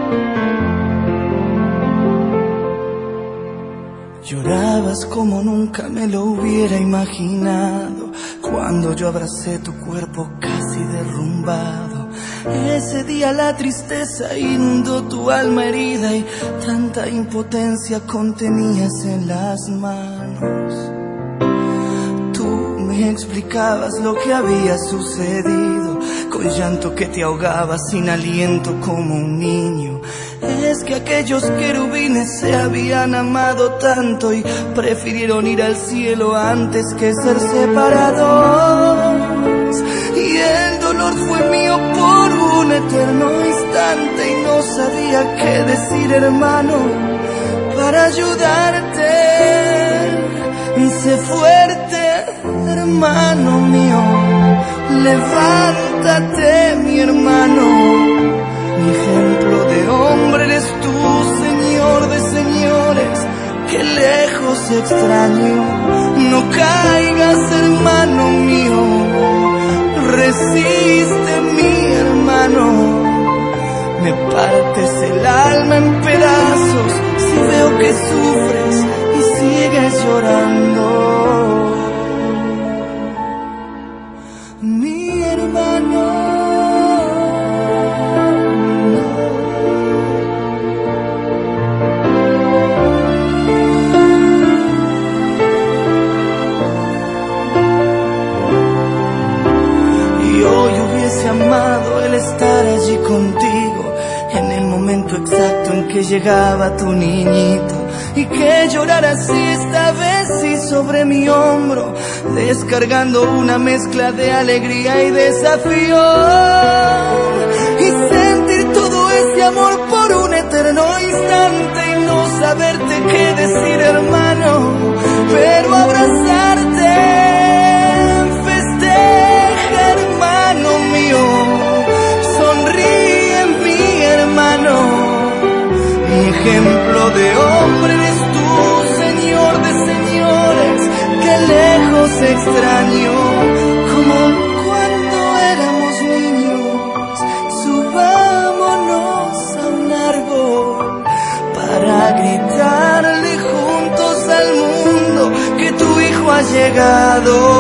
Llorabas como nunca me lo hubiera imaginado, cuando yo abracé tu cuerpo casi derrumbado. Ese día la tristeza inundó tu alma herida y tanta impotencia contenías en las manos. Tú me explicabas lo que había sucedido, con llanto que te ahogaba sin aliento como un niño. Es que aquellos querubines se habían amado tanto y prefirieron ir al cielo antes que ser separados. Y el dolor fue mío por un eterno instante y no sabía qué decir, hermano, para ayudarte. Sé fuerte, hermano mío, levántate, mi hermano. Mi ejemplo de hombre eres tú, Señor de señores, que lejos extraño. No caigas, hermano mío, resiste, mi hermano. Me partes el alma en pedazos si veo que sufres y sigues llorando. Mi hermano. Amado el estar allí contigo en el momento exacto en que llegaba tu niñito, y que llorara así esta vez sí sobre mi hombro, descargando una mezcla de alegría y desafío, y sentir todo ese amor por un eterno instante y no saberte qué decir, hermano, pero abrazarte. Sonríe, mi hermano. Mi ejemplo de hombre eres tú, Señor de señores, que lejos extraño. Como cuando éramos niños, subámonos a un árbol para gritarle juntos al mundo que tu hijo ha llegado.